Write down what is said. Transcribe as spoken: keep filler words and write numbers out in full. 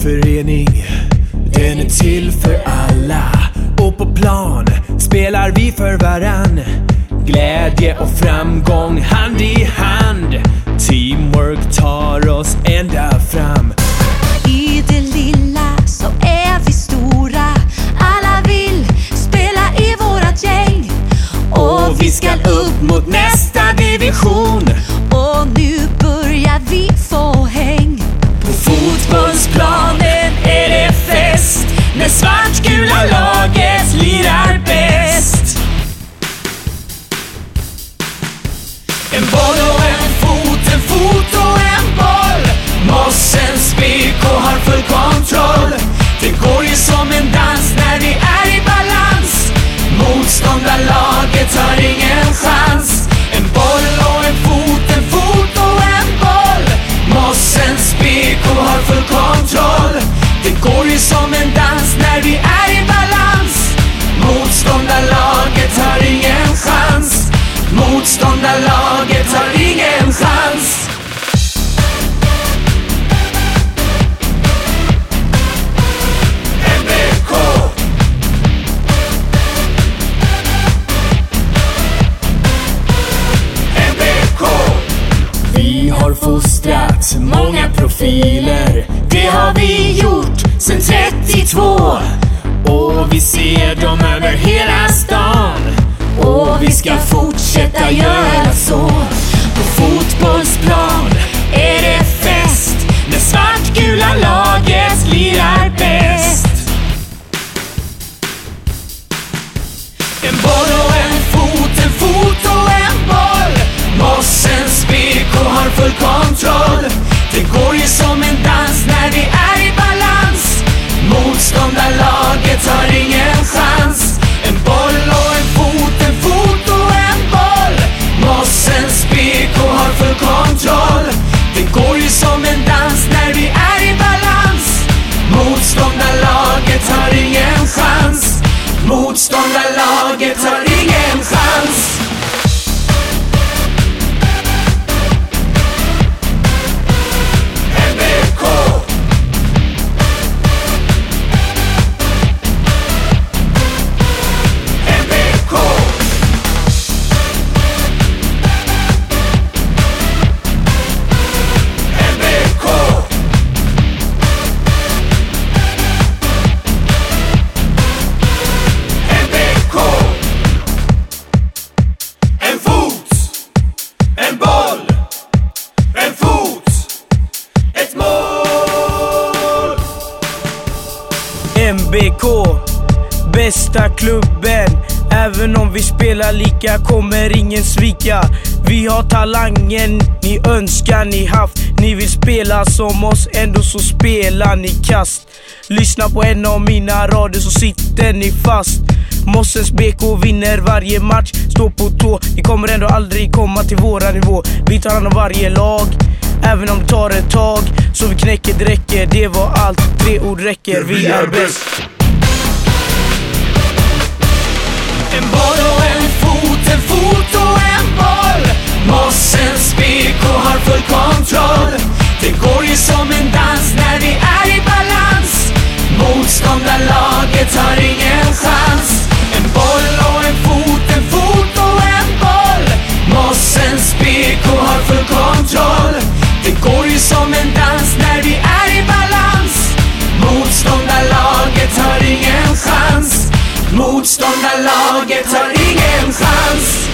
förening, den är till för alla. Och på plan spelar vi för varann. Glädje och framgång hand i hand. Teamwork tar oss ända fram. I det lilla så är vi stora. Alla vill spela i vårat gäng. Och vi ska upp mot nästa division. Och nu börjar vi få häng. På fotbollsplanen är det fest när svartgula laget lirar bäst. En boll och en fot, en fot och en boll. Mossens B K har full kontroll. Det går ju som en dans när vi är i balans. Motståndarlaget har ingen chans. En boll och en fot, en fot och en boll. Mossens B K har full kontroll. Det går ju som en dans när vi är i balans. Motståndarlaget har ingen chans. Motståndarlaget har ingen chans. M B K. M B K. Vi har fostrat många profiler. Det har vi gjort sen trettiotvå. Och vi ser dem över hela stan. Och vi ska fortsätta göra så. På fotbollsplan är det fest när svartgula laget lirar bäst. En boll och en fot, en fot och en boll. Mossens B K har full kontroll. Det går ju som en dans när vi är i balans. Motståndarlaget har ingen chans. En boll och en fot, en fot och en boll. Mossens B K har full kontroll. Det går ju som en dans när vi är i balans. Motståndarlaget har ingen chans. Motståndarlaget har ingen chans. M B K. M B K. M B K. M B K. En fot, en boll, en fot, ett mål. M B K, bästa klubben. Även om vi spelar lika kommer ingen svika. Vi har talangen ni önskar ni haft. Ni vill spela som oss, ändå så spelar ni kast. Lyssna på en av mina rader så sitter ni fast. Mossens B K vinner varje match, står på tå. Vi kommer ändå aldrig komma till våra nivå. Vi tar hand om varje lag, även om det tar ett tag. Så vi knäcker det räcker, det var allt. Tre ord räcker, vi är bäst. En boll och en fot, en fot och en boll. Mossens B K har full kontroll. Det går ju som en dans när vi är i balans. Motståndarlaget har ingen chans. En boll och en fot, en fot och en boll. Mossens B K har full kontroll. Det går ju som en dans när vi är i balans. Motståndarlaget har ingen chans. Motståndarlaget har ingen chans.